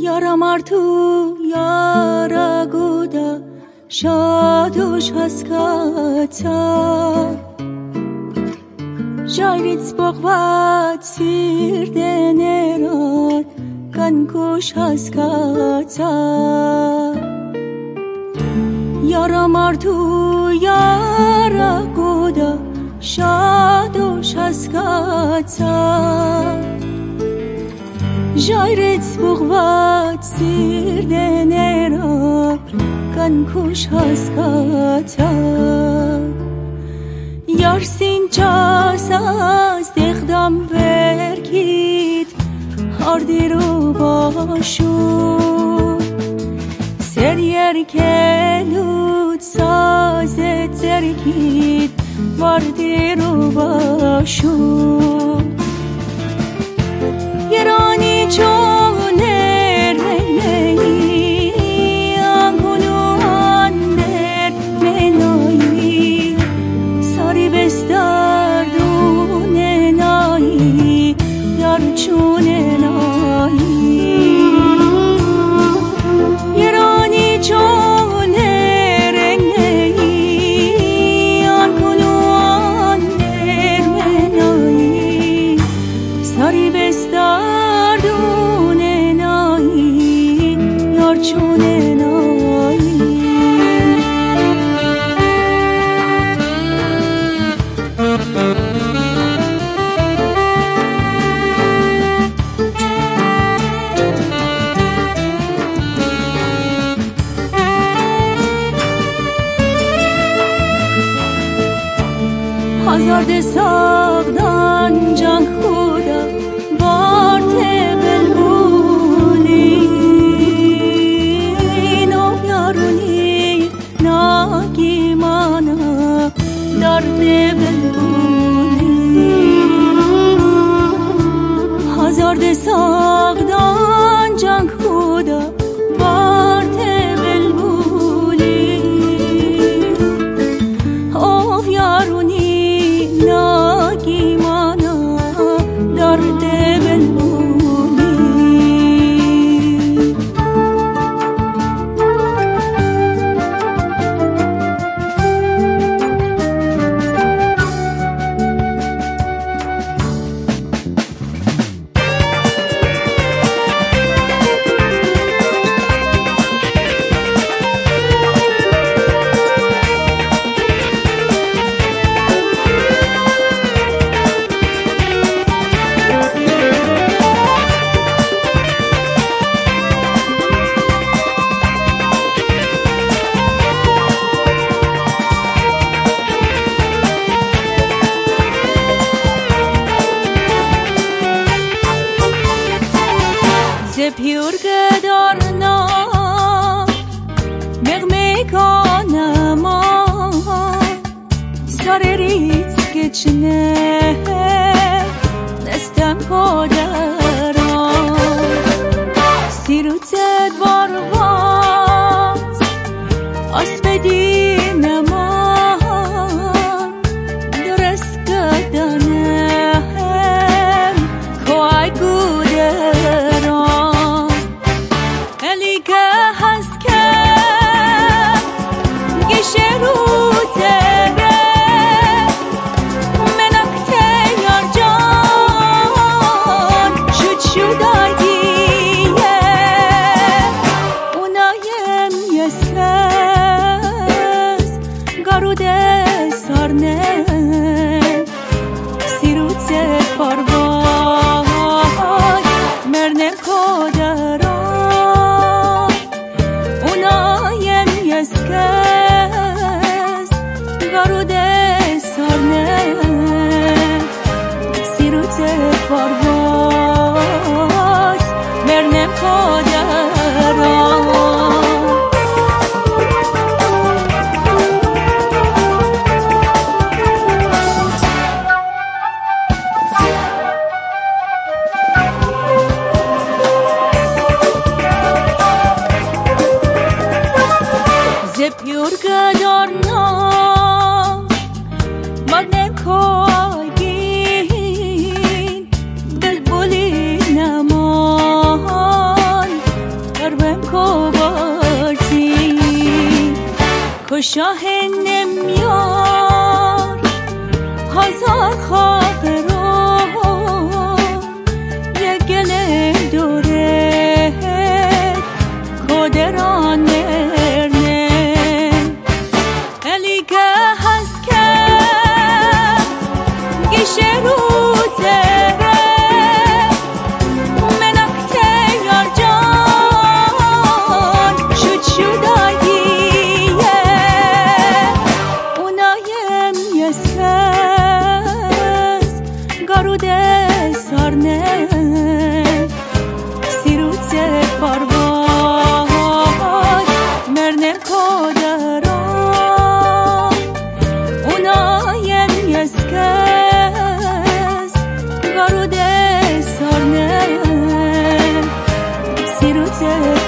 Yaramar tu yara guda shadush haskata Jairits bogvat sirdenerot kankush haskata Yaramar tu yara guda shadush haskata Jairits bogvat sirdenerot kankush haskata Yarsin çasaz dexdam verkit Hardiru başu Seryer kelut sazet zerkit Vardiru başu Yerani çoner meyneyi Angunu ander menayi Sari bestardun enayi Yarçun enayi Yerani çoner meyneyi Angunu ander menayi Sari bestardun enayi Yarçun enayi Hazar de sağdan can khuda Barte belbuli No yaruni nagimana Darde belbuli Hazar de sağdan can khuda Barte belbuli Oh yaruni nagimana darde belbuli Zephyur gedarna Megmekanama Sarerit geçne Nestem kodera Sirutet varvat Asbedinaman Dres gedanem Koay gudera Elike haskem Gişerutere Menakte yarcan Şut şudaydiye Unayem yeskes Garude sarne Sirutse parvat Mernem kodera Yeskes garude sarne Sirute parvaz mernem kodera Zephyur gedarna Magnem koygin Belbuli شاه نمیار هزار خواب رو یه گله دوره کدران مرنه الیگه هست که گیشه رو تره منکته یار جان شد شداییه اونایم یسکس گاروده سارنه سیروته پارواز مرنم کدران اونایم یسکس گاروده سارنه سیروته